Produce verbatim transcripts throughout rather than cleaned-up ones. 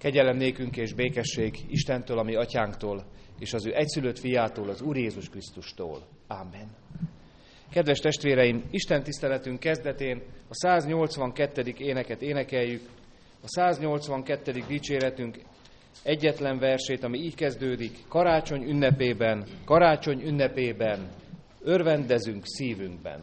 Kegyelem nékünk és békesség Istentől, a mi atyánktól, és az ő egyszülött fiától, az Úr Jézus Krisztustól. Amen. Kedves testvéreim, Isten tiszteletünk kezdetén a száznyolcvankettedik éneket énekeljük, a száznyolcvankettedik dicséretünk egyetlen versét, ami így kezdődik: karácsony ünnepében, karácsony ünnepében, örvendezünk szívünkben.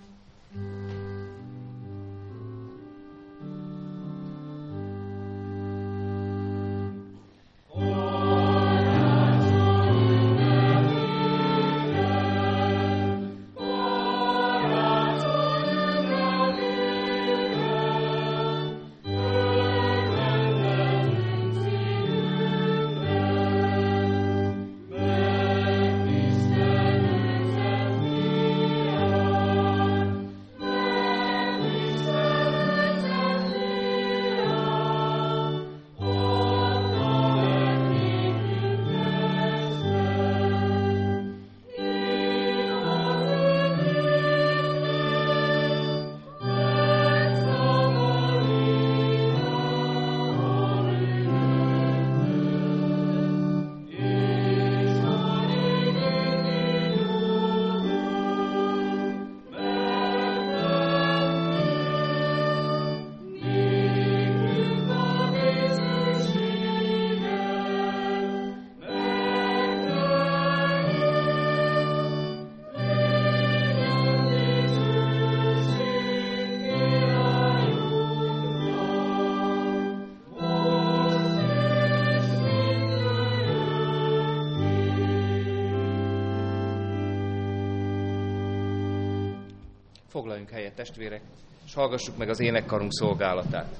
Foglaljunk helyet, testvérek, és hallgassuk meg az énekkarunk szolgálatát.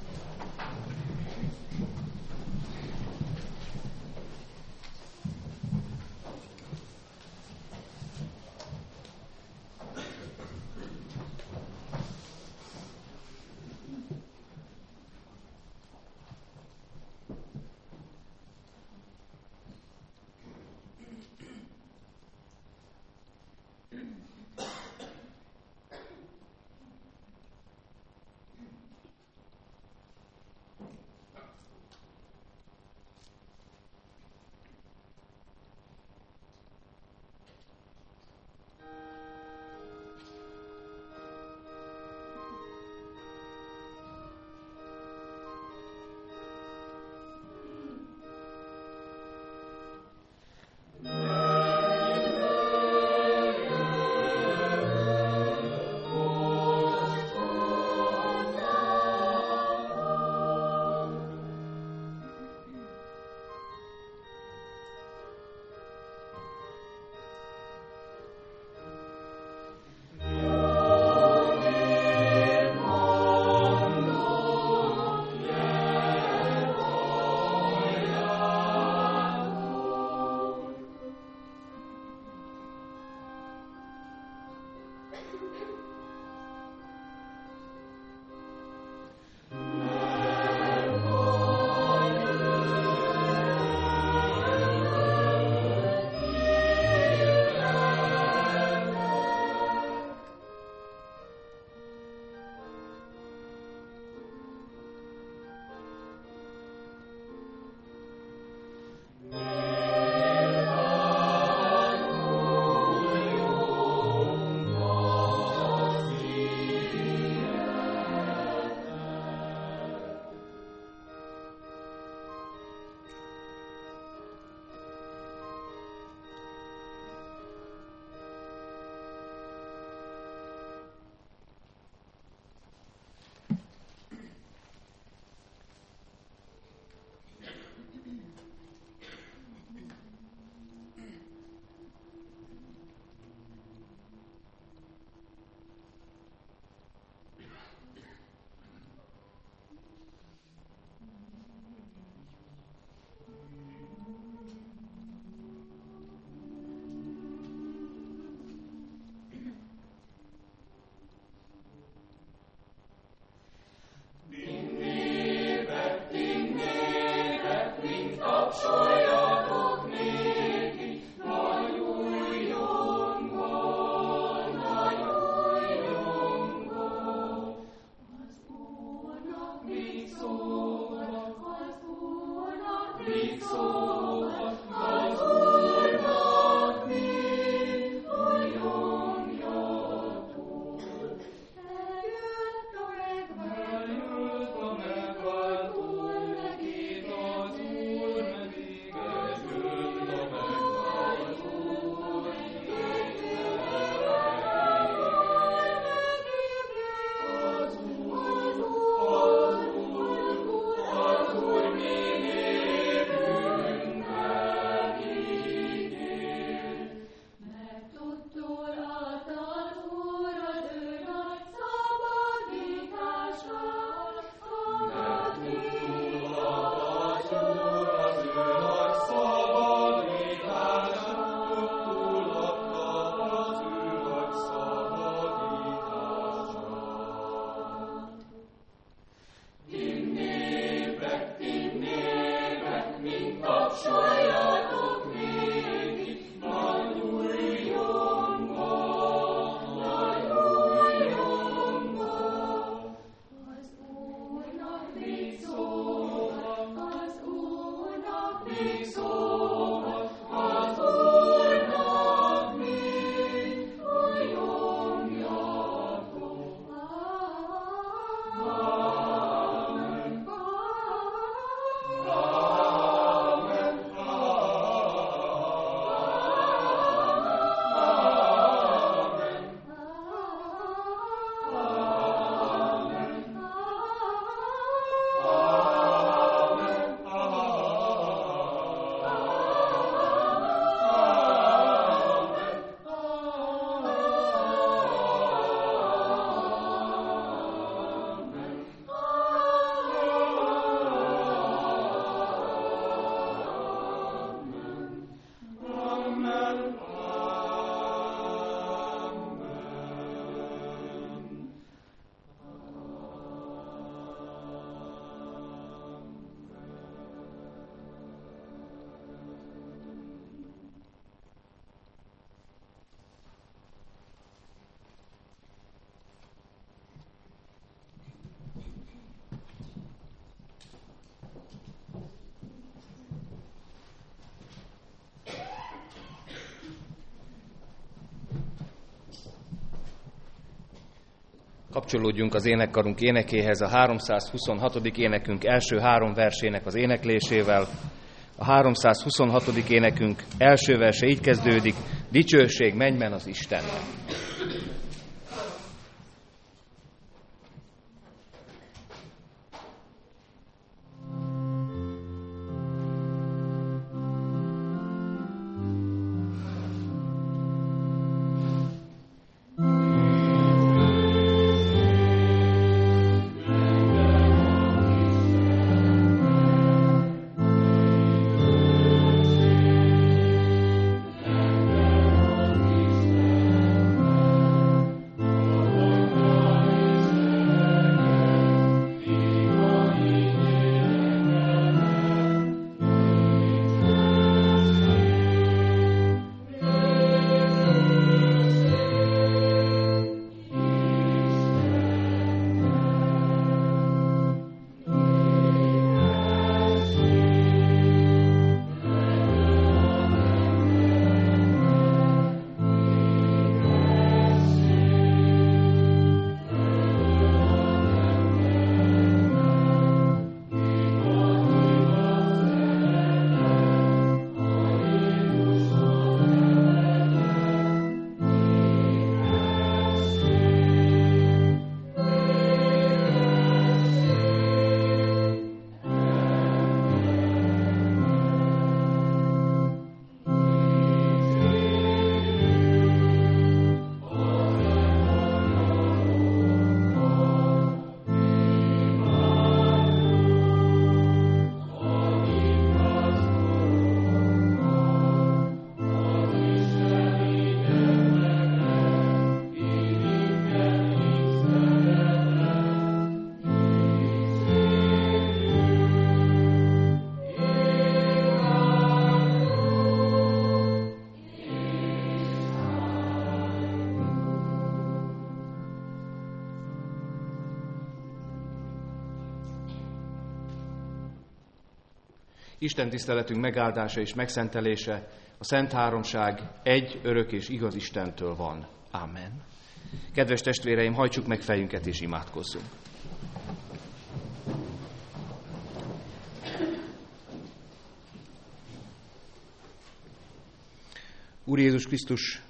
Kapcsolódjunk az énekkarunk énekéhez a háromszázhuszonhatodik énekünk első három versének az éneklésével. A háromszázhuszonhatodik énekünk első verse így kezdődik: dicsőség mennyben az Istennek. Amen. Isten tiszteletünk megáldása és megszentelése a Szent Háromság egy örök és igaz Istentől van. Amen. Kedves testvéreim, hajtsuk meg fejünket és imádkozzunk. Úr Jézus Krisztus,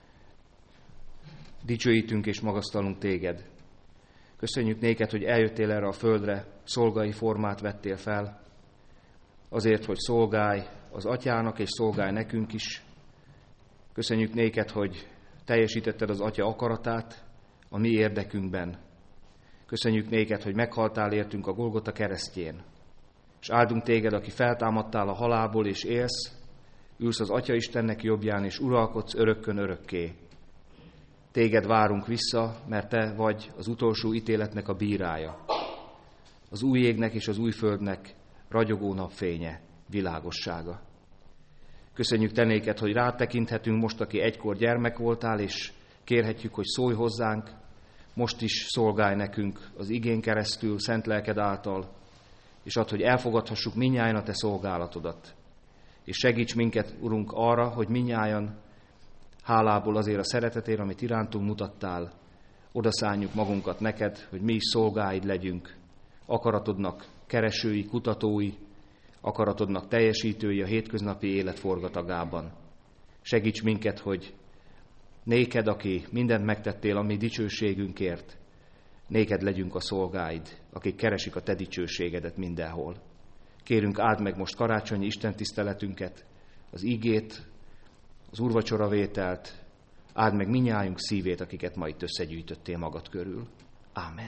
dicsőítünk és magasztalunk téged. Köszönjük néked, hogy eljöttél erre a földre, szolgai formát vettél fel, azért, hogy szolgálj az atyának és szolgálj nekünk is. Köszönjük néked, hogy teljesítetted az atya akaratát a mi érdekünkben. Köszönjük néked, hogy meghaltál értünk a Golgota keresztjén. És áldunk téged, aki feltámadtál a halálból és élsz, ülsz az Atya Istennek jobbján, és uralkodsz örökkön örökké. Téged várunk vissza, mert te vagy az utolsó ítéletnek a bírája. Az új égnek és az új földnek ragyogó napfénye, világossága. Köszönjük te néked, hogy rád tekinthetünk most, aki egykor gyermek voltál, és kérhetjük, hogy szólj hozzánk, most is szolgálj nekünk az igén keresztül, szent lelked által, és add, hogy elfogadhassuk mindnyájan a te szolgálatodat. És segíts minket, Urunk, arra, hogy mindnyájan hálából azért a szeretetért, amit irántunk mutattál, odaszálljuk magunkat neked, hogy mi is szolgáid legyünk, akaratodnak keresői, kutatói, akaratodnak teljesítői a hétköznapi élet forgatagában. Segíts minket, hogy néked, aki mindent megtettél a mi dicsőségünkért, néked legyünk a szolgáid, akik keresik a te dicsőségedet mindenhol. Kérünk, áld meg most karácsonyi istentiszteletünket, az ígét, az úrvacsoravételt, áld meg mindnyájunk szívét, akiket ma itt összegyűjtöttél magad körül. Ámen.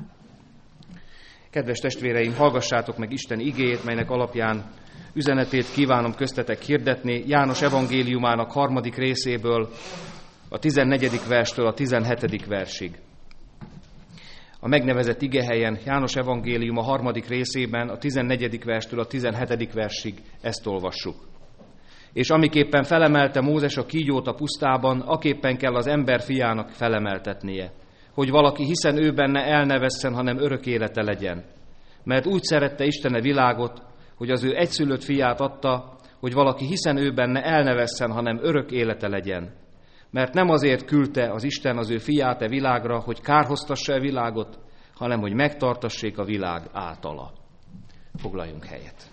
Kedves testvéreim, hallgassátok meg Isten igéjét, melynek alapján üzenetét kívánom köztetek hirdetni János evangéliumának harmadik részéből, a tizennegyedik verstől a tizenhetedik versig. A megnevezett igehelyen János evangélium a harmadik részében a tizennegyedik verstől a tizenhetedik versig ezt olvassuk. És amiképpen felemelte Mózes a kígyót a pusztában, aképpen kell az ember fiának felemeltetnie, hogy valaki hiszen ő benne el ne vesszen, hanem örök élete legyen. Mert úgy szerette Isten a világot, hogy az ő egyszülött fiát adta, hogy valaki hiszen ő benne el ne vesszen, hanem örök élete legyen. Mert nem azért küldte az Isten az ő fiát e világra, hogy kárhoztassa a világot, hanem hogy megtartassék a világ általa. Foglaljunk helyet.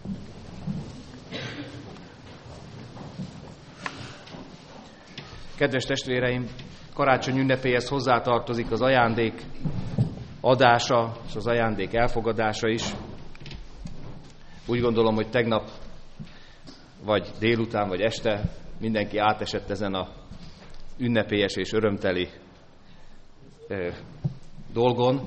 Kedves testvéreim, karácsony ünnepéhez hozzátartozik az ajándék adása és az ajándék elfogadása is. Úgy gondolom, hogy tegnap, vagy délután, vagy este mindenki átesett ezen a ünnepélyes és örömteli eh, dolgon.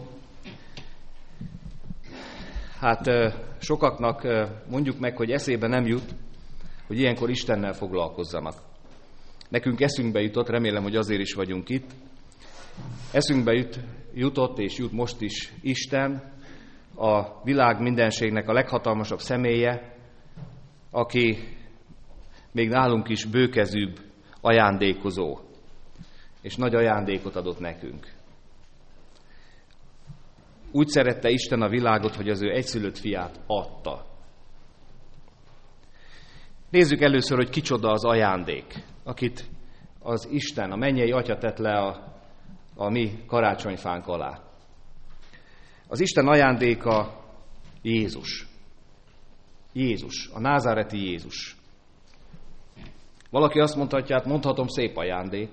Hát eh, sokaknak eh, mondjuk meg, hogy eszébe nem jut, hogy ilyenkor Istennel foglalkozzanak. Nekünk eszünkbe jutott, remélem, hogy azért is vagyunk itt, eszünkbe jut, jutott és jut most is Isten, a világ mindenségnek a leghatalmasabb személye, aki még nálunk is bőkezűbb ajándékozó, és nagy ajándékot adott nekünk. Úgy szerette Isten a világot, hogy az ő egyszülött fiát adta. Nézzük először, hogy kicsoda az ajándék, akit az Isten, a mennyei Atya tett le a, a mi karácsonyfánk alá. Az Isten ajándéka Jézus. Jézus, a názáreti Jézus. Valaki azt mondhatja, hát mondhatom, szép ajándék.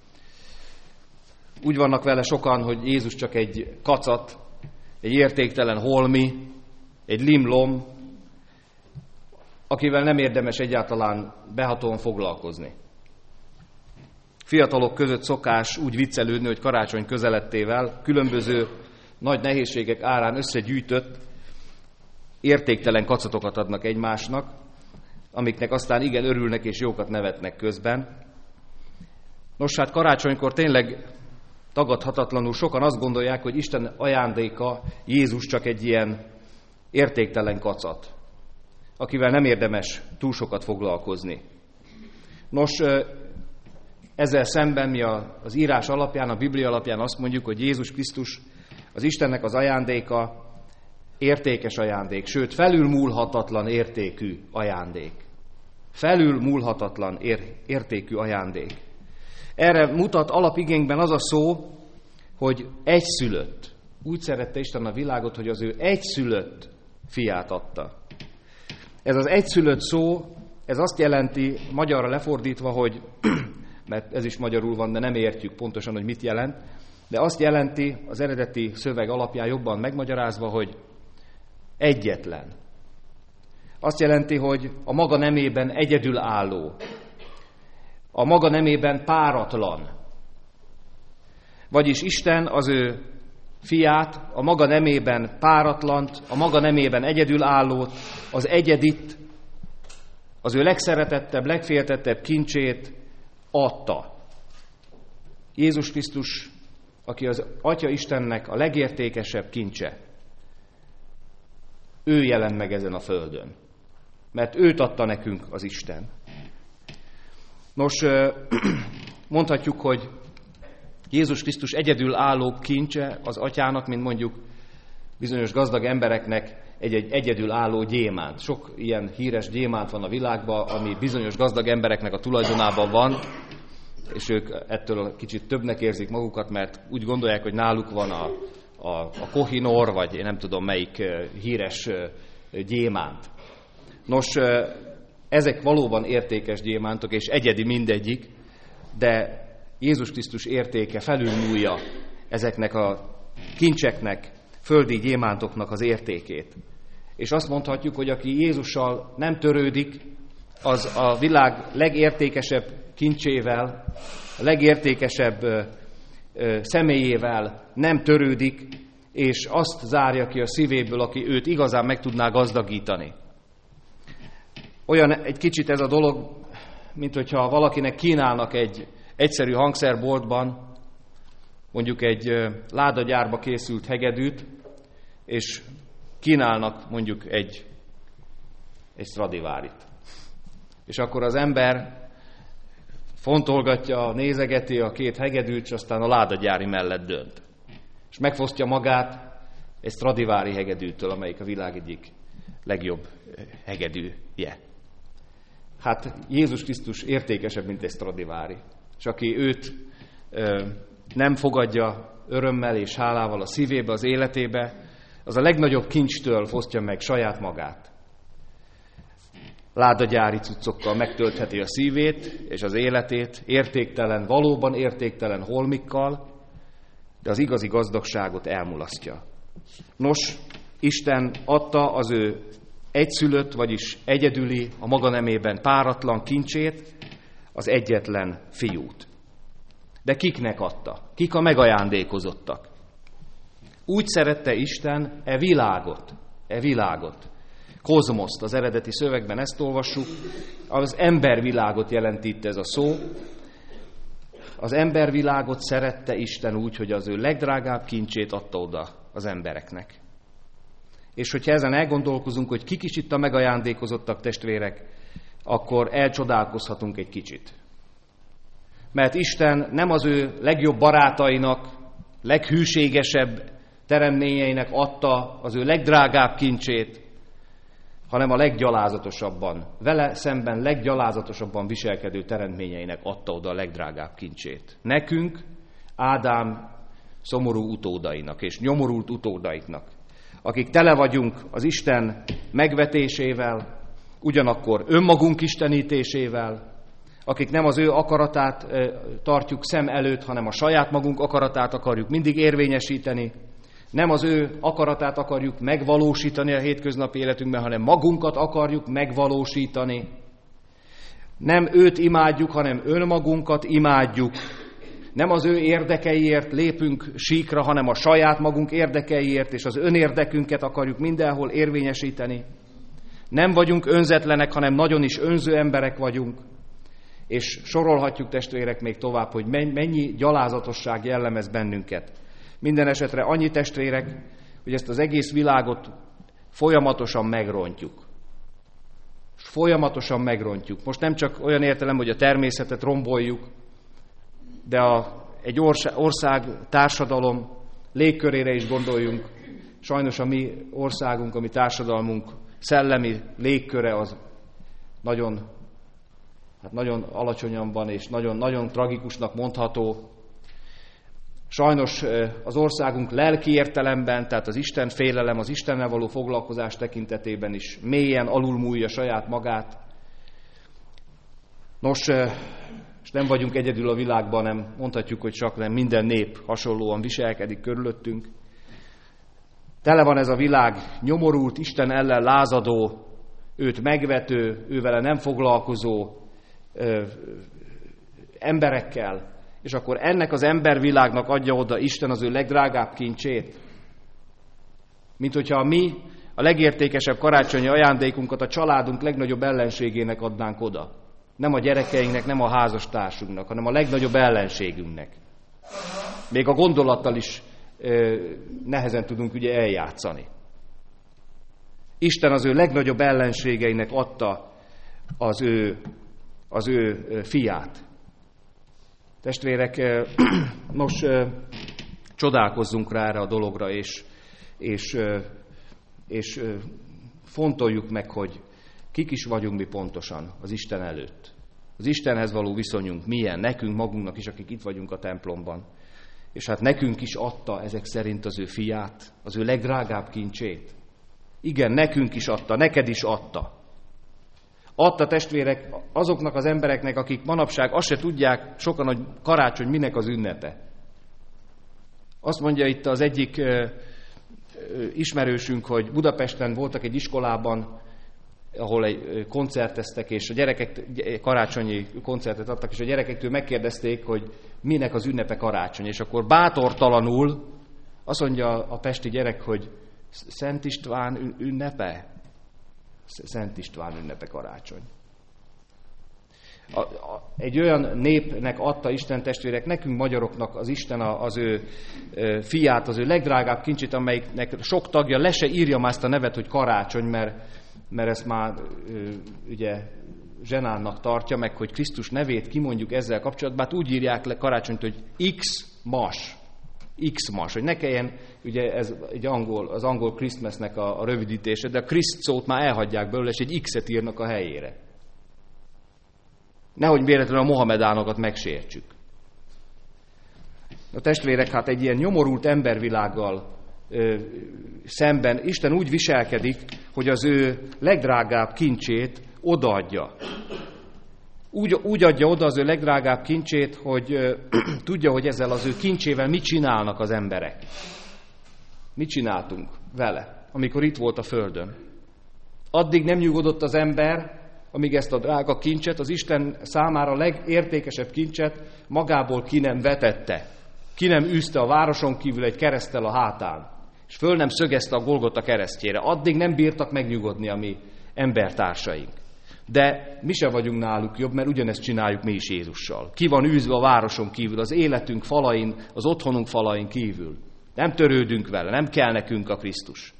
Úgy vannak vele sokan, hogy Jézus csak egy kacat, egy értéktelen holmi, egy limlom, akivel nem érdemes egyáltalán behatóan foglalkozni. Fiatalok között szokás úgy viccelődni, hogy karácsony közelettével különböző nagy nehézségek árán összegyűjtött értéktelen kacatokat adnak egymásnak, amiknek aztán igen örülnek és jókat nevetnek közben. Nos, hát karácsonykor tényleg tagadhatatlanul sokan azt gondolják, hogy Isten ajándéka Jézus csak egy ilyen értéktelen kacat, akivel nem érdemes túl sokat foglalkozni. Nos, ezzel szemben mi az írás alapján, a Biblia alapján azt mondjuk, hogy Jézus Krisztus az Istennek az ajándéka, értékes ajándék, sőt, felülmúlhatatlan értékű ajándék. Felülmúlhatatlan ér- értékű ajándék. Erre mutat alapigénkben az a szó, hogy egyszülött. Úgy szerette Isten a világot, hogy az ő egyszülött fiát adta. Ez az egyszülött szó, ez azt jelenti, magyarra lefordítva, hogy, mert ez is magyarul van, de nem értjük pontosan, hogy mit jelent, de azt jelenti az eredeti szöveg alapján jobban megmagyarázva, hogy egyetlen. Azt jelenti, hogy a maga nemében egyedülálló, a maga nemében páratlan. Vagyis Isten az ő fiát, a maga nemében páratlant, a maga nemében egyedülállót, az egyedit, az ő legszeretettebb, legféltettebb kincsét adta. Jézus Krisztus, aki az Atya Istennek a legértékesebb kincse, ő jelent meg ezen a földön, mert őt adta nekünk az Isten. Nos, mondhatjuk, hogy Jézus Krisztus egyedül álló kincse az Atyának, mint mondjuk bizonyos gazdag embereknek egy-egy egyedül álló gyémánt. Sok ilyen híres gyémánt van a világban, ami bizonyos gazdag embereknek a tulajdonában van, és ők ettől kicsit többnek érzik magukat, mert úgy gondolják, hogy náluk van a, a, a Kohinor, vagy én nem tudom melyik híres gyémánt. Nos, ezek valóban értékes gyémántok, és egyedi mindegyik, de Jézus Krisztus értéke felülmúlja ezeknek a kincseknek, földi gyémántoknak az értékét. És azt mondhatjuk, hogy aki Jézussal nem törődik, az a világ legértékesebb kincsével, a legértékesebb ö, ö, személyével nem törődik, és azt zárja ki a szívéből, aki őt igazán meg tudná gazdagítani. Olyan egy kicsit ez a dolog, mint hogyha valakinek kínálnak egy egyszerű hangszerboltban, mondjuk egy ládagyárba készült hegedűt, és kínálnak mondjuk egy, egy Stradivárit. És akkor az ember fontolgatja, nézegeti a két hegedűt, és aztán a ládagyári mellett dönt. És megfosztja magát egy Stradivári hegedűtől, amelyik a világ egyik legjobb hegedűje. Hát Jézus Krisztus értékesebb, mint egy Stradivári. És aki őt ö, nem fogadja örömmel és hálával a szívébe, az életébe, az a legnagyobb kincstől fosztja meg saját magát. Ládagyári cuccokkal megtöltheti a szívét és az életét, értéktelen, valóban értéktelen holmikkal, de az igazi gazdagságot elmulasztja. Nos, Isten adta az ő egyszülött, vagyis egyedüli, a maga nemében páratlan kincsét, az egyetlen fiút. De kiknek adta? Kik a megajándékozottak? Úgy szerette Isten e világot, e világot, kozmoszt, az eredeti szövegben ezt olvassuk, az embervilágot jelent itt ez a szó. Az embervilágot szerette Isten úgy, hogy az ő legdrágább kincsét adta oda az embereknek. És hogyha ezen elgondolkozunk, hogy kik is itt a megajándékozottak, testvérek, akkor elcsodálkozhatunk egy kicsit. Mert Isten nem az ő legjobb barátainak, leghűségesebb teremtményeinek adta az ő legdrágább kincsét, hanem a leggyalázatosabban, vele szemben leggyalázatosabban viselkedő teremtményeinek adta oda a legdrágább kincsét. Nekünk, Ádám szomorú utódainak és nyomorult utódaiknak, akik tele vagyunk az Isten megvetésével, ugyanakkor önmagunk istenítésével, akik nem az ő akaratát tartjuk szem előtt, hanem a saját magunk akaratát akarjuk mindig érvényesíteni, nem az ő akaratát akarjuk megvalósítani a hétköznapi életünkben, hanem magunkat akarjuk megvalósítani. Nem őt imádjuk, hanem önmagunkat imádjuk. Nem az ő érdekeiért lépünk síkra, hanem a saját magunk érdekeiért, és az önérdekünket akarjuk mindenhol érvényesíteni. Nem vagyunk önzetlenek, hanem nagyon is önző emberek vagyunk. És sorolhatjuk, testvérek, még tovább, hogy mennyi gyalázatosság jellemez bennünket. Minden esetre annyi, testvérek, hogy ezt az egész világot folyamatosan megrontjuk. Folyamatosan megrontjuk. Most nem csak olyan értelem, hogy a természetet romboljuk, de a, egy ország, társadalom légkörére is gondoljunk. sajnos a mi országunk, a mi társadalmunk szellemi légköre az nagyon, hát nagyon alacsonyan van, és nagyon, nagyon tragikusnak mondható. Sajnos az országunk lelki értelemben, tehát az Isten félelem, az Istennel való foglalkozás tekintetében is mélyen alulmúlja saját magát. Nos, és nem vagyunk egyedül a világban, nem mondhatjuk, hogy csak nem minden nép hasonlóan viselkedik körülöttünk. Tele van ez a világ nyomorult, Isten ellen lázadó, őt megvető, ővele nem foglalkozó ö, emberekkel, és akkor ennek az embervilágnak adja oda Isten az ő legdrágább kincsét. Mint hogyha a mi a legértékesebb karácsonyi ajándékunkat a családunk legnagyobb ellenségének adnánk oda. Nem a gyerekeinknek, nem a házastársunknak, hanem a legnagyobb ellenségünknek. Még a gondolattal is ö, nehezen tudunk ugye eljátszani. Isten az ő legnagyobb ellenségeinek adta az ő, az ő fiát. Testvérek, nos, csodálkozzunk rá erre a dologra, és, és, és fontoljuk meg, hogy kik is vagyunk mi pontosan az Isten előtt. Az Istenhez való viszonyunk milyen, nekünk magunknak is, akik itt vagyunk a templomban. És hát nekünk is adta ezek szerint az ő fiát, az ő legdrágább kincsét. Igen, nekünk is adta, neked is adta. Adta, testvérek, azoknak az embereknek, akik manapság azt se tudják sokan, hogy karácsony minek az ünnepe. Azt mondja itt az egyik ö, ö, ismerősünk, hogy Budapesten voltak egy iskolában, ahol egy koncerteztek, és a gyerekek karácsonyi koncertet adtak, és a gyerekektől megkérdezték, hogy minek az ünnepe karácsony. És akkor bátortalanul azt mondja a pesti gyerek, hogy Szent István ünnepe? Szent István ünnepe karácsony. A, a, egy olyan népnek adta Isten, testvérek, nekünk magyaroknak az Isten az ő e, fiát, az ő legdrágább kincsét, amelyiknek sok tagja le se írja már ezt a nevet, hogy karácsony, mert, mert ezt már e, ugye zsenánnak tartja, meg hogy Krisztus nevét kimondjuk ezzel kapcsolatban, hát úgy írják le karácsonyt, hogy X mas. X-mas, hogy ne kelljen, ugye ez egy angol, az angol Christmasnek a, a rövidítése, de a Christ szót már elhagyják belőle, és egy X-et írnak a helyére. Nehogy véletlenül a mohamedánokat megsértsük. A testvérek, hát egy ilyen nyomorult embervilággal ö, szemben Isten úgy viselkedik, hogy az ő legdrágább kincsét odaadja. Úgy, úgy adja oda az ő legdrágább kincsét, hogy ö, tudja, hogy ezzel az ő kincsével mit csinálnak az emberek. Mit csináltunk vele, amikor itt volt a földön. Addig nem nyugodott az ember, amíg ezt a drága kincset, az Isten számára legértékesebb kincset magából ki nem vetette. Ki nem űzte a városon kívül egy kereszttel a hátán, és föl nem szögezte a Golgota keresztjére. Addig nem bírtak megnyugodni a mi embertársaink. De mi se vagyunk náluk jobb, mert ugyanezt csináljuk mi is Jézussal. Ki van űzve a városon kívül, az életünk falain, az otthonunk falain kívül. Nem törődünk vele, nem kell nekünk a Krisztus.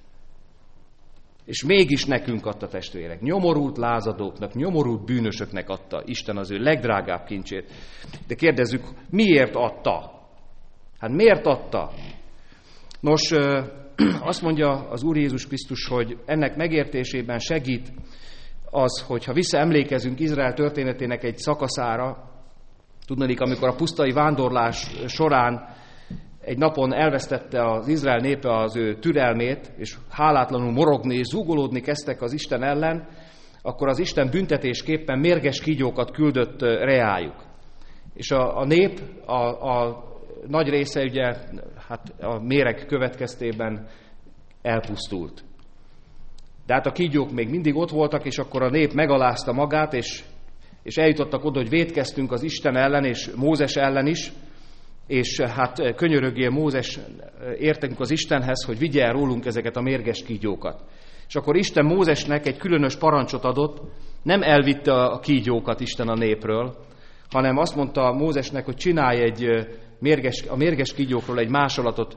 És mégis nekünk adta, testvérek, nyomorult lázadóknak, nyomorult bűnösöknek adta Isten az ő legdrágább kincsét. De kérdezzük, miért adta? Hát miért adta? Nos, azt mondja az Úr Jézus Krisztus, hogy ennek megértésében segít az, hogyha visszaemlékezünk Izrael történetének egy szakaszára, tudniillik, amikor a pusztai vándorlás során egy napon elvesztette az Izrael népe az ő türelmét, és hálátlanul morogni és zúgolódni kezdtek az Isten ellen, akkor az Isten büntetésképpen mérges kígyókat küldött reájuk. És a, a nép, a, a nagy része ugye hát a méreg következtében elpusztult. De hát a kígyók még mindig ott voltak, és akkor a nép megalázta magát, és, és eljutottak oda, hogy vétkeztünk az Isten ellen, és Mózes ellen is, és hát könyörögjél Mózes, értünk az Istenhez, hogy vigye el rólunk ezeket a mérges kígyókat. És akkor Isten Mózesnek egy különös parancsot adott, nem elvitte a kígyókat Isten a népről, hanem azt mondta Mózesnek, hogy csinálj egy mérges, a mérges kígyókról egy másolatot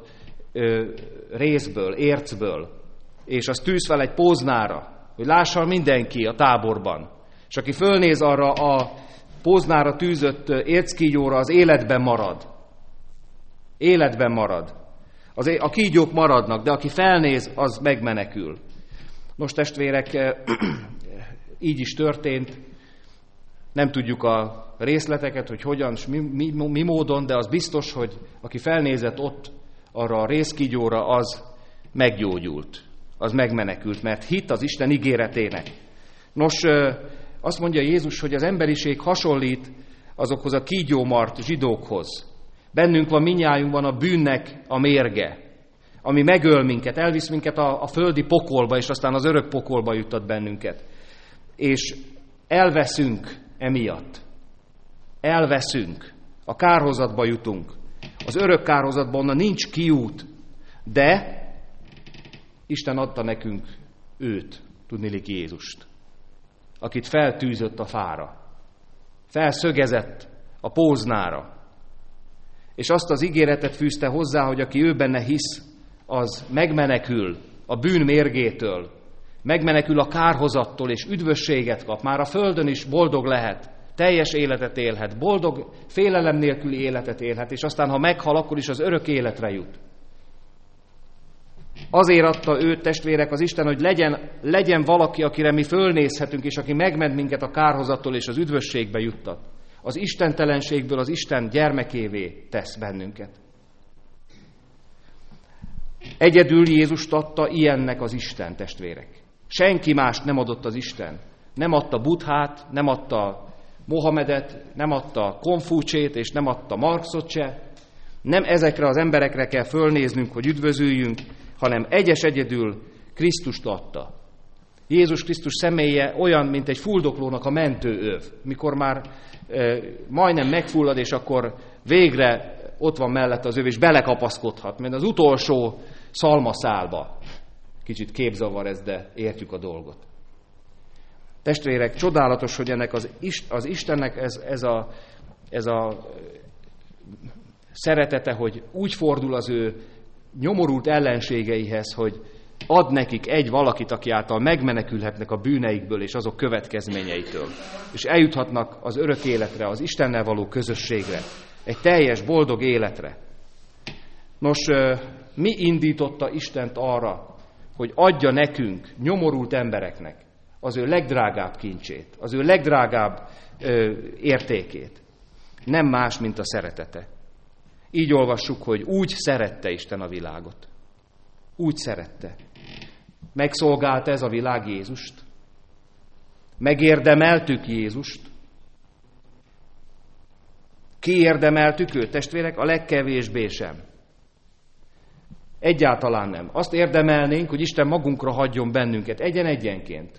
rézből, ércből, és azt tűz fel egy póznára, hogy lássa mindenki a táborban. És aki fölnéz arra a póznára tűzött érckígyóra, az életben marad. Életben marad. Az, a kígyók maradnak, de aki felnéz, az megmenekül. Nos, testvérek, így is történt. Nem tudjuk a részleteket, hogy hogyan, mi, mi, mi módon, de az biztos, hogy aki felnézett ott arra a rézkígyóra, az meggyógyult, az megmenekült, mert hitt az Isten ígéretének. Nos, azt mondja Jézus, hogy az emberiség hasonlít azokhoz a kígyómart zsidókhoz. Bennünk van, mindnyájunkban a bűnnek a mérge, ami megöl minket, elvisz minket a, a földi pokolba, és aztán az örök pokolba juttat bennünket. És elveszünk emiatt. Elveszünk. A kárhozatba jutunk. Az örök kárhozatban onnan nincs kiút, de Isten adta nekünk őt, tudniillik Jézust, akit feltűzött a fára, felszögezett a póznára, és azt az ígéretet fűzte hozzá, hogy aki ő benne hisz, az megmenekül a bűn mérgétől, megmenekül a kárhozattól, és üdvösséget kap. Már a földön is boldog lehet, teljes életet élhet, boldog, félelem nélküli életet élhet, és aztán, ha meghal, akkor is az örök életre jut. Azért adta őt, testvérek, az Isten, hogy legyen, legyen valaki, akire mi fölnézhetünk, és aki megment minket a kárhozattól és az üdvösségbe juttat. Az istentelenségből az Isten gyermekévé tesz bennünket. Egyedül Jézust adta ilyennek az Isten, testvérek. Senki mást nem adott az Isten. Nem adta Buddhát, nem adta Mohamedet, nem adta Konfúcsét, és nem adta Marxot se. Nem ezekre az emberekre kell fölnéznünk, hogy üdvözüljünk, hanem egyes egyedül Krisztust adta. Jézus Krisztus személye olyan, mint egy fuldoklónak a mentőöv, mikor már e, majdnem megfullad, és akkor végre ott van mellett az öv, és belekapaszkodhat, mert az utolsó szalmaszálba. Kicsit képzavar ez, de értjük a dolgot. Testvérek, csodálatos, hogy ennek az, az Istennek ez, ez, a, ez a szeretete, hogy úgy fordul az ő nyomorult ellenségeihez, hogy ad nekik egy valakit, aki által megmenekülhetnek a bűneikből és azok következményeitől, és eljuthatnak az örök életre, az Istennel való közösségre, egy teljes, boldog életre. Nos, mi indította Istent arra, hogy adja nekünk, nyomorult embereknek, az ő legdrágább kincsét, az ő legdrágább ö, értékét? Nem más, mint a szeretete. Így olvassuk, hogy úgy szerette Isten a világot. Úgy szerette. Megszolgált ez a világ Jézust? Megérdemeltük Jézust? Kiérdemeltük őt, testvérek? A legkevésbé sem. Egyáltalán nem. Azt érdemelnénk, hogy Isten magunkra hagyjon bennünket, egyen-egyenként.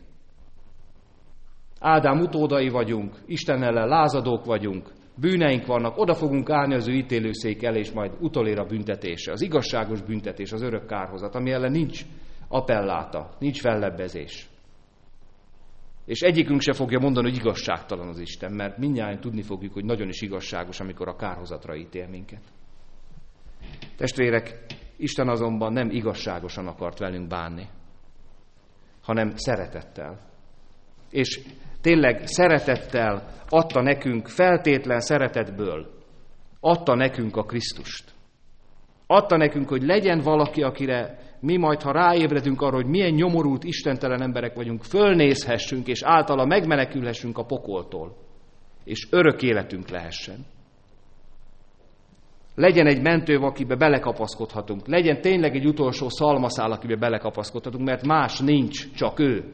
Ádám utódai vagyunk, Isten ellen lázadók vagyunk, bűneink vannak, oda fogunk állni az ő ítélőszék elé, és majd utolér a büntetése, az igazságos büntetés, az örök kárhozat, ami ellen nincs appelláta, nincs fellebbezés. És egyikünk se fogja mondani, hogy igazságtalan az Isten, mert mindnyájan tudni fogjuk, hogy nagyon is igazságos, amikor a kárhozatra ítél minket. Testvérek, Isten azonban nem igazságosan akart velünk bánni, hanem szeretettel. És tényleg szeretettel adta nekünk, feltétlen szeretetből adta nekünk a Krisztust. Adta nekünk, hogy legyen valaki, akire mi majd, ha ráébredünk arra, hogy milyen nyomorult, istentelen emberek vagyunk, fölnézhessünk, és általa megmenekülhessünk a pokoltól, és örök életünk lehessen. Legyen egy mentő, akibe belekapaszkodhatunk. Legyen tényleg egy utolsó szalmaszál, akibe belekapaszkodhatunk, mert más nincs, csak ő.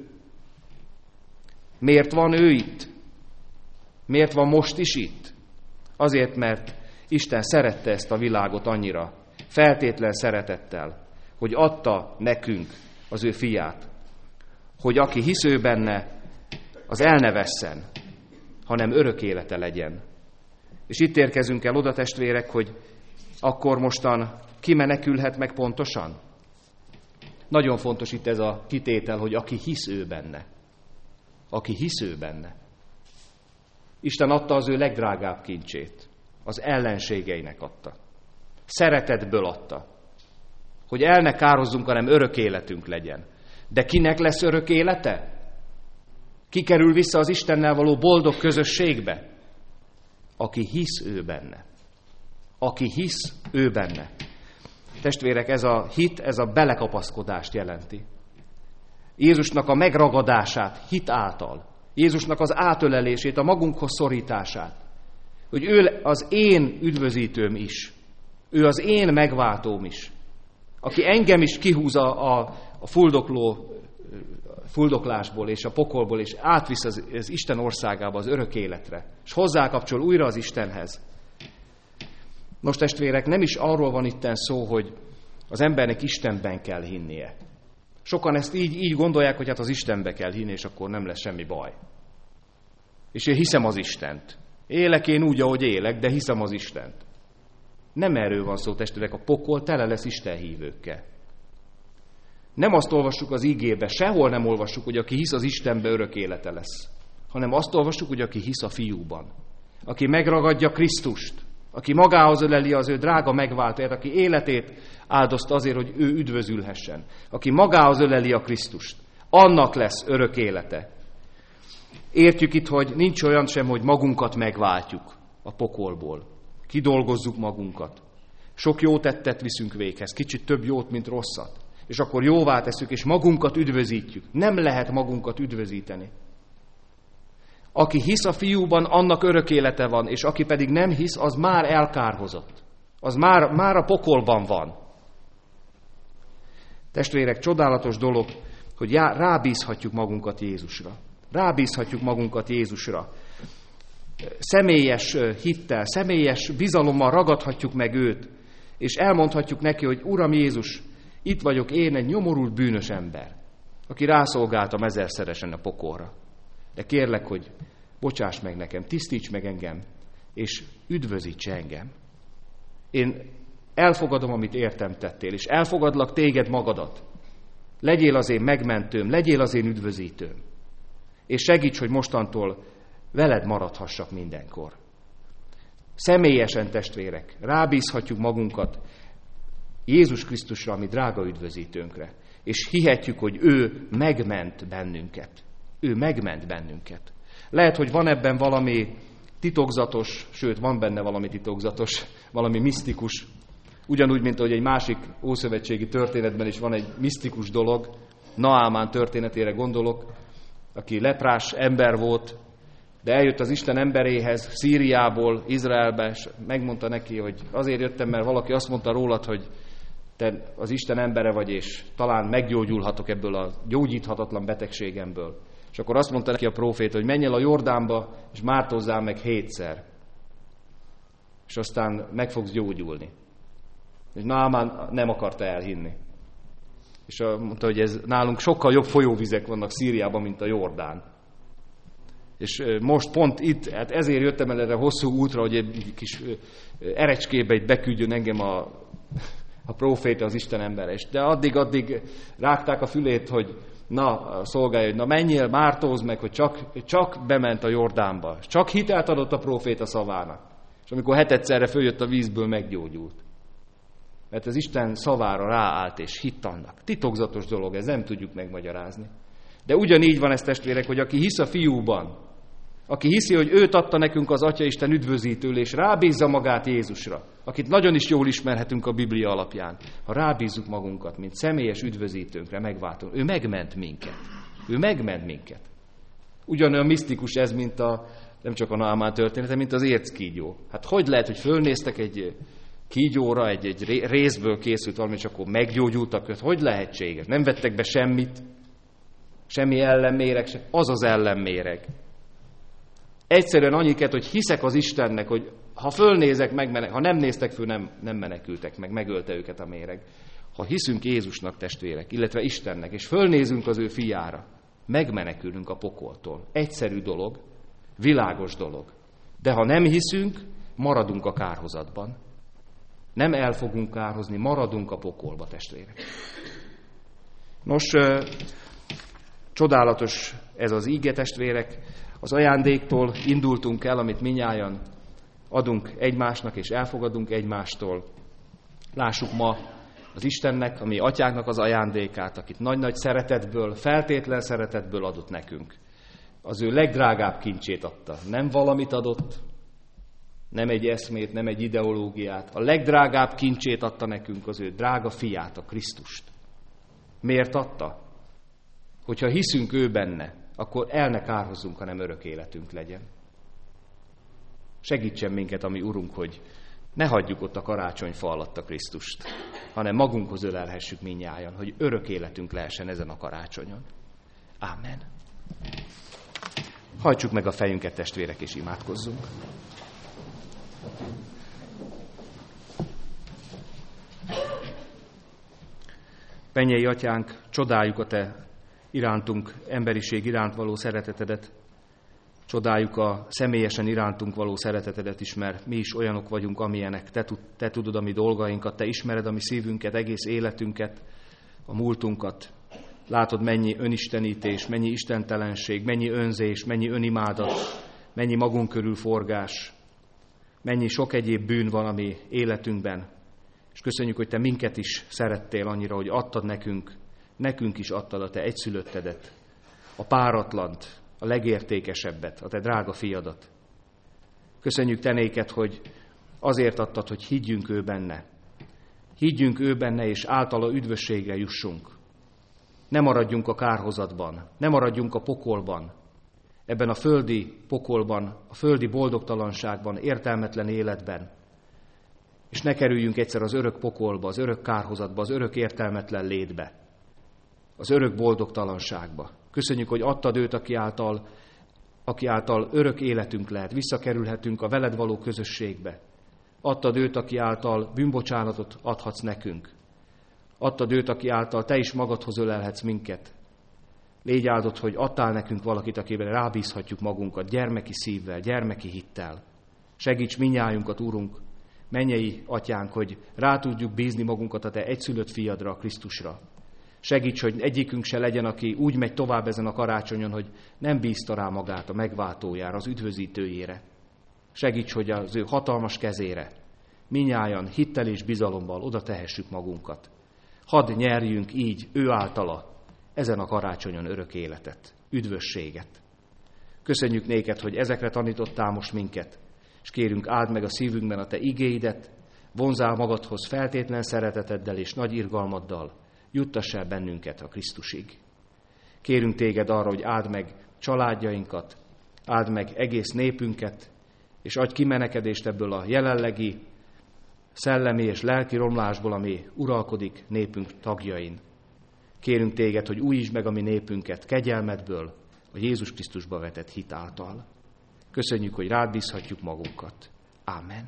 Miért van ő itt? Miért van most is itt? Azért, mert Isten szerette ezt a világot annyira, feltétlen szeretettel, hogy adta nekünk az ő fiát, hogy aki hisz ő benne, az el ne vesszen, hanem örök élete legyen. És itt érkezünk el oda, testvérek, hogy akkor mostan ki menekülhet meg pontosan? Nagyon fontos itt ez a kitétel, hogy aki hisz ő benne. Aki hisz ő benne. Isten adta az ő legdrágább kincsét. Az ellenségeinek adta. Szeretetből adta. Hogy el ne kározzunk, hanem örök életünk legyen. De kinek lesz örök élete? Ki kerül vissza az Istennel való boldog közösségbe? Aki hisz ő benne. Aki hisz ő benne. Testvérek, ez a hit, ez a belekapaszkodást jelenti. Jézusnak a megragadását hit által. Jézusnak az átölelését, a magunkhoz szorítását. Hogy ő az én üdvözítőm is. Ő az én megváltóm is. Aki engem is kihúz a, a, a fuldokló, fuldoklásból és a pokolból, és átvisz az, az Isten országába, az örök életre. És hozzákapcsol újra az Istenhez. Nos, testvérek, nem is arról van itten szó, hogy az embernek Istenben kell hinnie. Sokan ezt így, így gondolják, hogy hát az Istenbe kell hinni, és akkor nem lesz semmi baj. És én hiszem az Istent. Élek én úgy, ahogy élek, de hiszem az Istent. Nem erről van szó, testvérek, a pokol tele lesz Istenhívőkkel. Nem azt olvassuk az igébe, sehol nem olvassuk, hogy aki hisz az Istenbe, örök élete lesz. Hanem azt olvassuk, hogy aki hisz a Fiúban. Aki megragadja Krisztust. Aki magához öleli az ő drága megváltóját, aki életét áldozta azért, hogy ő üdvözülhessen. Aki magához öleli a Krisztust. Annak lesz örök élete. Értjük itt, hogy nincs olyan sem, hogy magunkat megváltjuk a pokolból. Kidolgozzuk magunkat. Sok jó tettet viszünk véghez, kicsit több jót, mint rosszat. És akkor jóvá tesszük, és magunkat üdvözítjük. Nem lehet magunkat üdvözíteni. Aki hisz a Fiúban, annak örök élete van, és aki pedig nem hisz, az már elkárhozott. Az már, már a pokolban van. Testvérek, csodálatos dolog, hogy já, rábízhatjuk magunkat Jézusra. Rábízhatjuk magunkat Jézusra. Személyes hittel, személyes bizalommal ragadhatjuk meg őt, és elmondhatjuk neki, hogy Uram Jézus, itt vagyok én, egy nyomorult bűnös ember, aki rászolgáltam ezerszeresen a pokolra. De kérlek, hogy bocsáss meg nekem, tisztíts meg engem, és üdvözíts engem. Én elfogadom, amit értem tettél, és elfogadlak téged magadat. Legyél az én megmentőm, legyél az én üdvözítőm. És segíts, hogy mostantól veled maradhassak mindenkor. Személyesen, testvérek, rábízhatjuk magunkat Jézus Krisztusra, ami drága üdvözítőnkre, és hihetjük, hogy ő megment bennünket. Ő megment bennünket. Lehet, hogy van ebben valami titokzatos, sőt, van benne valami titokzatos, valami misztikus, ugyanúgy, mint ahogy egy másik ószövetségi történetben is van egy misztikus dolog, Naámán történetére gondolok, aki leprás ember volt, de eljött az Isten emberéhez Szíriából, Izraelbe, és megmondta neki, hogy azért jöttem, mert valaki azt mondta rólad, hogy te az Isten embere vagy, és talán meggyógyulhatok ebből a gyógyíthatatlan betegségemből. És akkor azt mondta neki a prófét, hogy menj el a Jordánba, és mártozzál meg hétszer. És aztán meg fogsz gyógyulni. És Naámán nem akarta elhinni. És mondta, hogy ez nálunk sokkal jobb folyóvizek vannak Szíriában, mint a Jordán. És most pont itt, hát ezért jöttem el erre hosszú útra, hogy egy kis erecskébe itt beküldjön engem a, a próféta, az Isten embere. De addig-addig rágták a fülét, hogy na, szolgálja, hogy na menjél, mártózz meg, hogy csak, csak bement a Jordánba. Csak hitelt adott a próféta szavának. És amikor hetedszerre följött a vízből, meggyógyult. Mert az Isten szavára ráállt és hitt annak. Titokzatos dolog, ez nem tudjuk megmagyarázni. De ugyanígy van ez, testvérek, hogy aki hisz a Fiúban, aki hiszi, hogy őt adta nekünk az Atya Isten üdvözítőül, és rábízza magát Jézusra, akit nagyon is jól ismerhetünk a Biblia alapján, ha rábízzuk magunkat, mint személyes üdvözítőnkre, megváltunk, ő megment minket. Ő megment minket. Ugyanolyan misztikus ez, mint a, nem csak a Naámán története, mint az érckígyó. Hát hogy lehet, hogy fölnéztek egy kígyóra, egy, egy részből készült valami, és akkor meggyógyultak? Hogy lehetséges? Nem vettek be semmit, semmi ellenméreg, se. Az az ellenméreg. Egyszerűen annyiket, hogy hiszek az Istennek, hogy ha fölnézek, megmenek, ha nem néztek föl, nem, nem menekültek meg, megölte őket a méreg. Ha hiszünk Jézusnak, testvérek, illetve Istennek, és fölnézünk az ő fiára, megmenekülünk a pokoltól. Egyszerű dolog, világos dolog. De ha nem hiszünk, maradunk a kárhozatban. Nem el fogunk kárhozni, maradunk a pokolba, testvérek. Nos, csodálatos ez az íge, testvérek. Az ajándéktól indultunk el, amit minnyájan adunk egymásnak, és elfogadunk egymástól. Lássuk ma az Istennek, a mi atyánknak az ajándékát, akit nagy-nagy szeretetből, feltétlen szeretetből adott nekünk. Az ő legdrágább kincsét adta. Nem valamit adott, Nem egy eszmét, nem egy ideológiát. A legdrágább kincsét adta nekünk, az ő drága fiát, a Krisztust. Miért adta? Hogyha hiszünk ő benne, akkor el ne kárhozzunk, hanem örök életünk legyen. Segítsen minket, ami Urunk, hogy ne hagyjuk ott a karácsonyfa alatt a Krisztust, hanem magunkhoz ölelhessük mindnyájan, hogy örök életünk lehessen ezen a karácsonyon. Ámen. Hajtsuk meg a fejünket, testvérek, és imádkozzunk. Mennyei Atyánk, csodáljuk a Te irántunk, emberiség iránt való szeretetedet, csodáljuk a személyesen irántunk való szeretetedet is, mert mi is olyanok vagyunk, amilyenek. Te, te tudod a mi dolgainkat, Te ismered a mi szívünket, egész életünket, a múltunkat. Látod, mennyi önistenítés, mennyi istentelenség, mennyi önzés, mennyi önimádat, mennyi magunk körül forgás, mennyi sok egyéb bűn van a mi életünkben. És köszönjük, hogy Te minket is szerettél annyira, hogy adtad nekünk, nekünk is adtad a Te egyszülöttedet, a páratlant, a legértékesebbet, a Te drága fiadat. Köszönjük Te néked, hogy azért adtad, hogy higgyünk ő benne. Higgyünk ő benne, és általa üdvösségre jussunk. Ne maradjunk a kárhozatban, ne maradjunk a pokolban, ebben a földi pokolban, a földi boldogtalanságban, értelmetlen életben, és ne kerüljünk egyszer az örök pokolba, az örök kárhozatba, az örök értelmetlen létbe, az örök boldogtalanságba. Köszönjük, hogy adtad őt, aki által, aki által örök életünk lehet, visszakerülhetünk a veled való közösségbe. Adtad őt, aki által bűnbocsánatot adhatsz nekünk. Adtad őt, aki által Te is magadhoz ölelhetsz minket. Légy áldott, hogy adtál nekünk valakit, akivel rábízhatjuk magunkat, gyermeki szívvel, gyermeki hittel. Segíts mindnyájunkat, Úrunk, mennyei Atyánk, hogy rá tudjuk bízni magunkat a Te egyszülött fiadra, a Krisztusra. Segíts, hogy egyikünk se legyen, aki úgy megy tovább ezen a karácsonyon, hogy nem bízta rá magát a megváltójára, az üdvözítőjére. Segíts, hogy az ő hatalmas kezére mindnyájan hittel és bizalommal oda tehessük magunkat. Hadd nyerjünk így ő általa ezen a karácsonyon örök életet, üdvösséget. Köszönjük néked, hogy ezekre tanítottál most minket, és kérünk, áld meg a szívünkben a Te igéidet, vonzál magadhoz feltétlen szereteteddel és nagy irgalmaddal, juttass el bennünket a Krisztusig. Kérünk Téged arra, hogy áld meg családjainkat, áld meg egész népünket, és adj kimenekedést ebből a jelenlegi szellemi és lelki romlásból, ami uralkodik népünk tagjain. Kérünk Téged, hogy újítsd meg a mi népünket kegyelmedből, a Jézus Krisztusba vetett hit által. Köszönjük, hogy rád bízhatjuk magunkat. Ámen.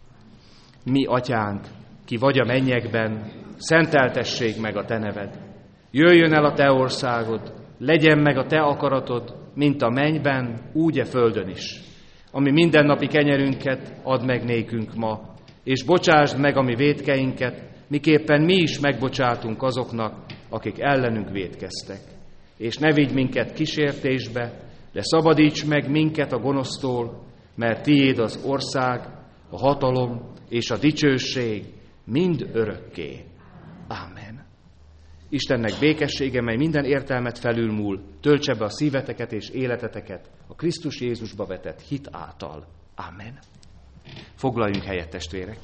Mi, Atyánk, ki vagy a mennyekben, szenteltessék meg a Te neved. Jöjjön el a Te országod, legyen meg a Te akaratod, mint a mennyben, úgy e földön is. Ami mindennapi kenyerünket add meg nékünk ma, és bocsásd meg a mi vétkeinket, miképpen mi is megbocsátunk azoknak, akik ellenünk vétkeztek. És ne vigy minket kísértésbe, de szabadíts meg minket a gonosztól, mert Tiéd az ország, a hatalom és a dicsőség mind örökké. Ámen. Istennek békessége, mely minden értelmet felülmúl, töltse be a szíveteket és életeteket a Krisztus Jézusba vetett hit által. Ámen. Foglaljunk helyet, testvérek!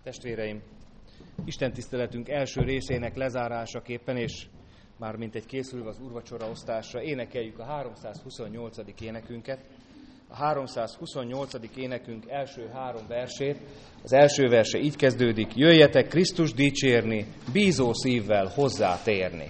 Testvéreim, Isten tiszteletünk első részének lezárásaképpen, és már mint egy készülve az úrvacsora osztásra, énekeljük a háromszázhuszonnyolcadik énekünket. A háromszázhuszonnyolcadik énekünk első három versét. Az első verse így kezdődik: jöjjetek Krisztus dicsérni, bízó szívvel hozzátérni.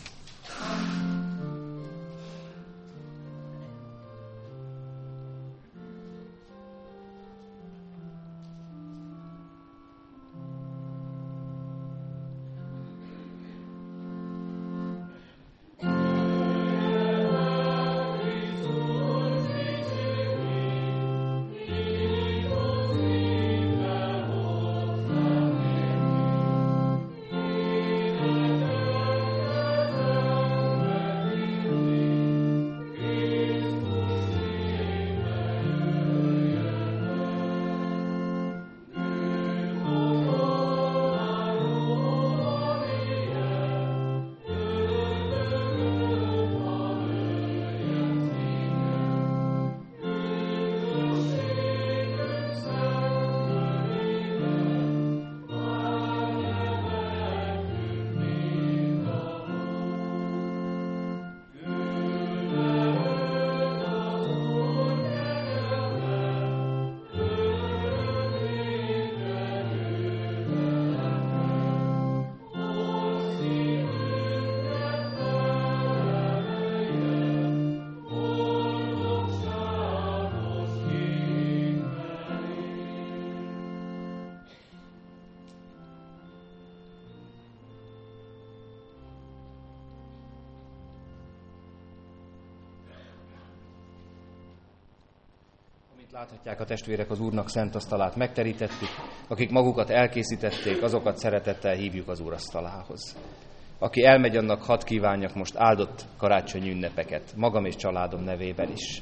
Láthatják a testvérek, az Úrnak szent asztalát megterítettük, akik magukat elkészítették, azokat szeretettel hívjuk az úrasztalához. Aki elmegy, annak hadd kívánjak most áldott karácsonyi ünnepeket, magam és családom nevében is.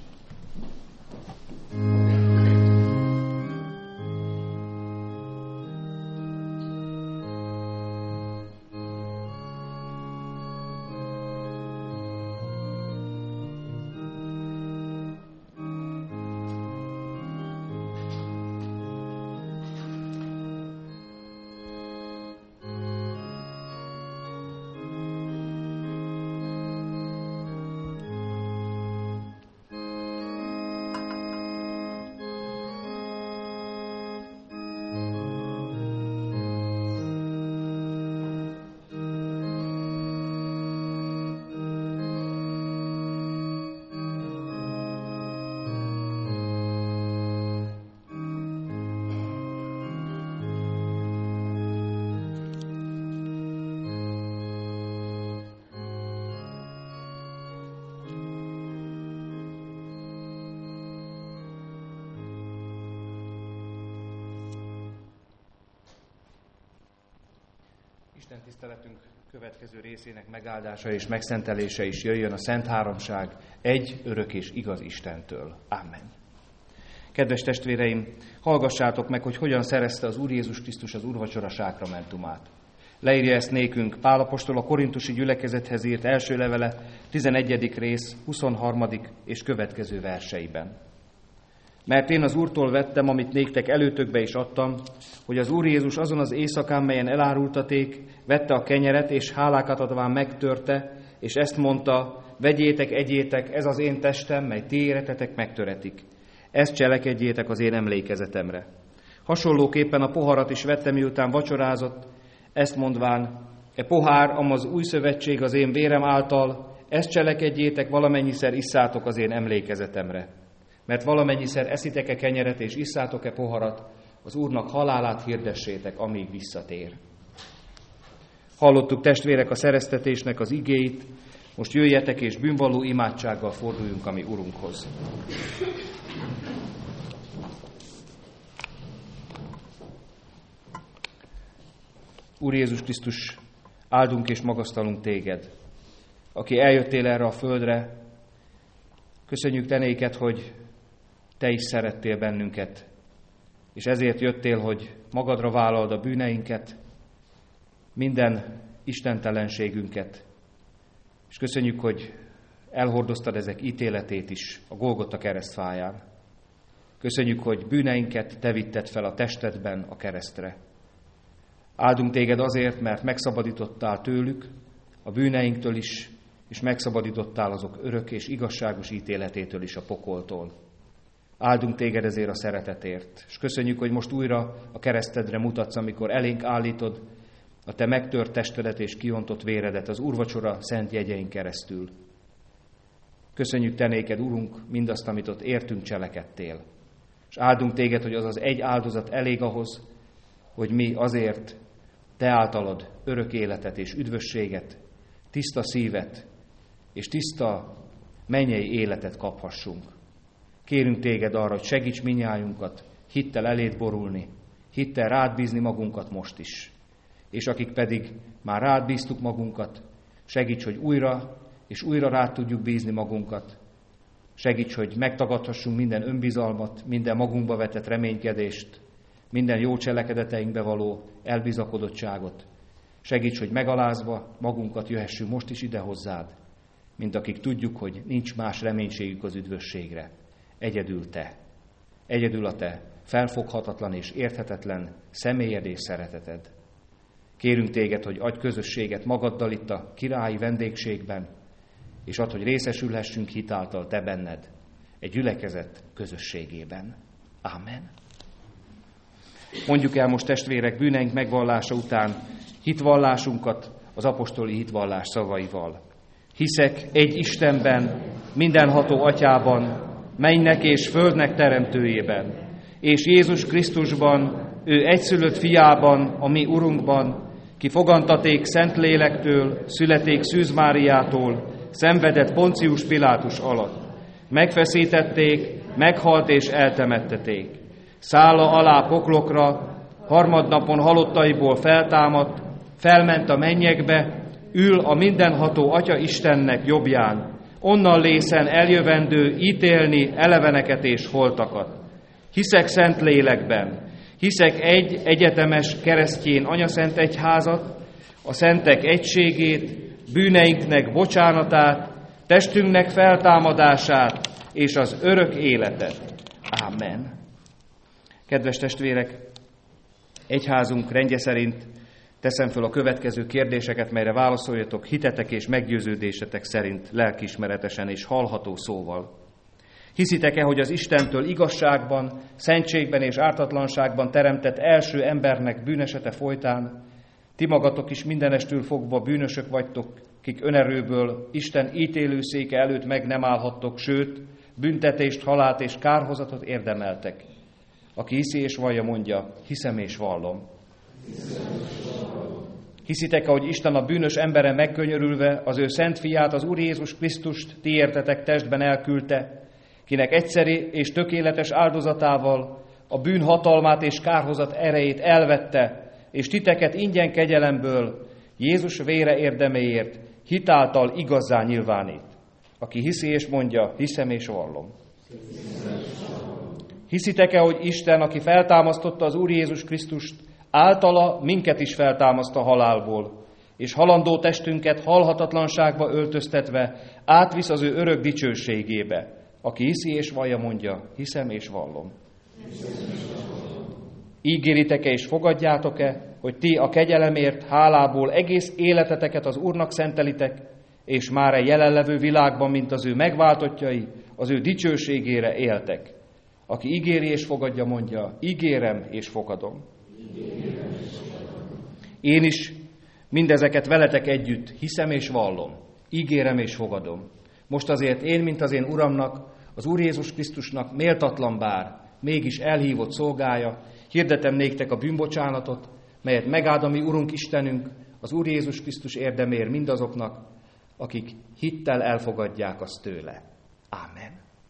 Isten tiszteletünk következő részének megáldása és megszentelése is jöjjön a Szent Háromság egy örök és igaz Istentől. Amen. Kedves testvéreim, hallgassátok meg, hogy hogyan szerezte az Úr Jézus Krisztus az úrvacsora sákramentumát. Leírja ezt nékünk Pál apostol a korintusi gyülekezethez írt első levele tizenegyedik rész huszonharmadik és következő verseiben. Mert én az Úrtól vettem, amit néktek előtökbe is adtam, hogy az Úr Jézus azon az éjszakán, melyen elárultaték, vette a kenyeret, és hálákat adván megtörte, és ezt mondta: vegyétek, egyétek, ez az én testem, mely ti éretetek megtöretik. Ezt cselekedjétek az én emlékezetemre. Hasonlóképpen a poharat is vette, miután vacsorázott, ezt mondván: e pohár, amaz új szövetség az én vérem által, ezt cselekedjétek, valamennyiszer isszátok az én emlékezetemre. Mert valamennyiszer eszitek-e kenyeret és isszátok-e poharat, az Úrnak halálát hirdessétek, amíg visszatér. Hallottuk, testvérek, a szereztetésnek az igéit, most jöjjetek és bűnvalló imádsággal forduljunk a mi Urunkhoz. Úr Jézus Krisztus, áldunk és magasztalunk téged, aki eljöttél erre a földre. Köszönjük te néked, hogy te is szerettél bennünket, és ezért jöttél, hogy magadra vállald a bűneinket, minden istentelenségünket, és köszönjük, hogy elhordoztad ezek ítéletét is a Golgota keresztfáján. Köszönjük, hogy bűneinket te vitted fel a testedben a keresztre, Áldunk téged azért, mert megszabadítottál tőlük, a bűneinktől is, és megszabadítottál azok örök és igazságos ítéletétől is, a pokoltól. Áldunk téged ezért a szeretetért, és köszönjük, hogy most újra a keresztedre mutatsz, amikor elénk állítod a te megtört testedet és kiontott véredet az úrvacsora szent jegyein keresztül. Köszönjük te néked, Urunk, mindazt, amit ott értünk, cselekedtél. És áldunk téged, hogy az az egy áldozat elég ahhoz, hogy mi azért te általad örök életet és üdvösséget, tiszta szívet és tiszta mennyei életet kaphassunk. Kérünk téged arra, hogy segíts minnyájunkat hittel eléd borulni, hittel rád bízni magunkat most is. És akik pedig már rád bíztuk magunkat, segíts, hogy újra és újra rád tudjuk bízni magunkat. Segíts, hogy megtagadhassunk minden önbizalmat, minden magunkba vetett reménykedést, minden jó cselekedeteinkbe való elbizakodottságot. Segíts, hogy megalázva magunkat jöhessünk most is ide hozzád, mint akik tudjuk, hogy nincs más reménységük az üdvösségre. Egyedül te. Egyedül a te felfoghatatlan és érthetetlen személyed és szereteted. Kérünk téged, hogy adj közösséget magaddal itt a királyi vendégségben, és add, hogy részesülhessünk hitáltal te benned egy gyülekezet közösségében. Ámen. Mondjuk el most, testvérek, bűneink megvallása után hitvallásunkat az apostoli hitvallás szavaival. Hiszek egy Istenben, mindenható Atyában, mennynek és földnek teremtőjében, és Jézus Krisztusban, ő egyszülött fiában, a mi Urunkban, ki fogantaték Szentlélektől, születék Szűz Máriától, szenvedett Poncius Pilátus alatt. Megfeszítették, meghalt és eltemetteték. Szála alá poklokra, harmadnapon halottaiból feltámadt, felment a mennyekbe, ül a mindenható Atya Istennek jobbján, onnan lészen eljövendő ítélni eleveneket és holtakat. Hiszek szent lélekben, hiszek egy egyetemes keresztjén anyaszent egyházat, a szentek egységét, bűneinknek bocsánatát, testünknek feltámadását és az örök életet. Ámen. Kedves testvérek, egyházunk rendje szerint teszem föl a következő kérdéseket, melyre válaszoljatok hitetek és meggyőződésetek szerint lelkiismeretesen és hallható szóval. Hiszitek-e, hogy az Istentől igazságban, szentségben és ártatlanságban teremtett első embernek bűnesete folytán ti magatok is mindenestül fogva bűnösök vagytok, kik önerőből Isten ítélőszéke előtt meg nem állhattok, sőt, büntetést, halált és kárhozatot érdemeltek. Aki hiszi és vallja, mondja, hiszem és vallom. Hiszitek-e, hogy Isten a bűnös emberen megkönyörülve az ő szent fiát, az Úr Jézus Krisztust ti értetek testben elküldte, kinek egyszeri és tökéletes áldozatával a bűn hatalmát és kárhozat erejét elvette, és titeket ingyen kegyelemből Jézus vére érdeméért hitáltal igazzá nyilvánít. Aki hiszi és mondja, hiszem és vallom. Hiszitek-e, hogy Isten, aki feltámasztotta az Úr Jézus Krisztust, általa minket is feltámaszt a halálból, és halandó testünket halhatatlanságba öltöztetve átvisz az ő örök dicsőségébe. Aki hiszi és vallja, mondja, hiszem és vallom. Ígéritek-e és fogadjátok-e, hogy ti a kegyelemért, hálából egész életeteket az Úrnak szentelitek, és már egy jelenlevő világban, mint az ő megváltottjai, az ő dicsőségére éltek. Aki ígéri és fogadja, mondja, ígérem és fogadom. Én is mindezeket veletek együtt hiszem és vallom, ígérem és fogadom. Most azért én, mint az én Uramnak, az Úr Jézus Krisztusnak méltatlan bár, mégis elhívott szolgája, hirdetem néktek a bűnbocsánatot, melyet megáld a mi Urunk Istenünk, az Úr Jézus Krisztus érdemér mindazoknak, akik hittel elfogadják azt tőle. Ámen.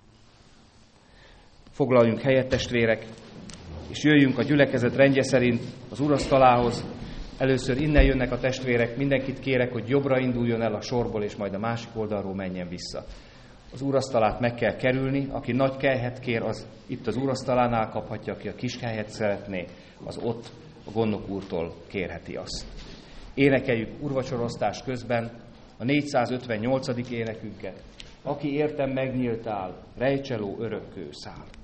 Foglaljunk helyet, testvérek, és jöjjünk a gyülekezet rendje szerint az urasztalához. Először innen jönnek a testvérek, mindenkit kérek, hogy jobbra induljon el a sorból, és majd a másik oldalról menjen vissza. Az úrasztalát meg kell kerülni, aki nagy kelyhet kér, az itt az úrasztalánál kaphatja, aki a kis kelyhet szeretné, az ott a gondnok úrtól kérheti azt. Énekeljük úrvacsoroztás közben a négyszázötvennyolcadik énekünket. Aki értem megnyíltál, rejtseló örökkő szál.